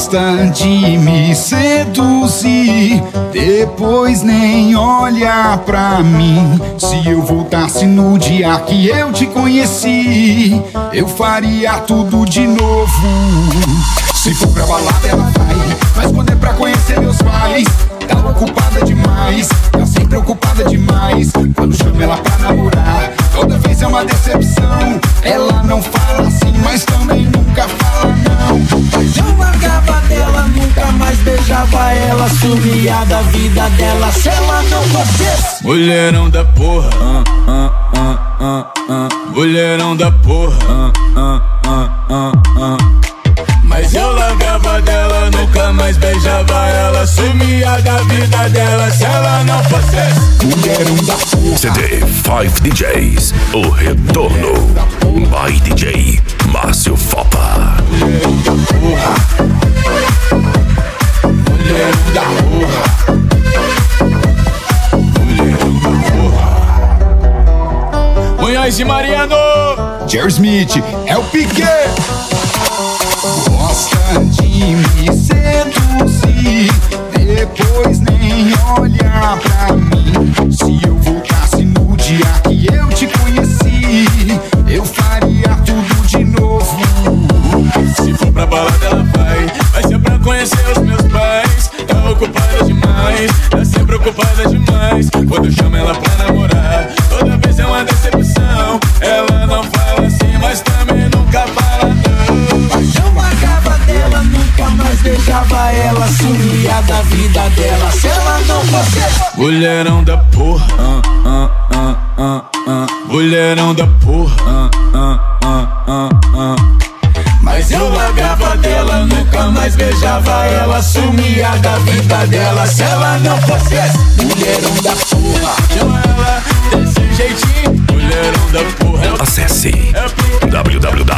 Gosta de me seduzir, depois nem olha pra mim. Se eu voltasse no dia que eu te conheci, eu faria tudo de novo. Se for pra balada ela vai, mas quando é pra conhecer meus pais, tá ocupada demais, tá sempre ocupada demais. Quando chamo ela pra namorar, toda vez é uma decepção. Ela não fala assim, mas também nunca fala não. Mas eu largava dela, nunca mais beijava ela, sumia da vida dela se ela não fosse. Mulherão da porra, mulherão da porra, mas eu largava dela, nunca mais beijava ela, sumia da vida dela se ela não fosse. Mulherão da porra. CD 5 DJs, o retorno by DJ Márcio Fopa. Mulherão da porra. Mulherão da porra. Mulherão da porra. Munhoz e Mariano, Jerry Smith, é o Piquet. Gosta de me seduzir, depois nem olha pra mim. Se eu voltasse no dia que eu te conheci, eu faria tudo de novo. se for pra balada ela vai ser pra conhecer os meus pais. Tá ocupada demais, tá sempre ocupada demais. Quando eu chamo ela pra namorar, toda vez é uma decepção. Ela não fala assim, mas também nunca fala não. Mas eu largava dela, nunca mais beijava ela, sumia da vida dela se ela não fosse. Mulherão da porra, mulherão da porra, Mas eu largava dela, nunca mais beijava ela, sumia da vida dela se ela não fosse. Mulherão da porra. chama ela desse jeitinho. Mulherão da porra. Acesse www.djmárciofop.com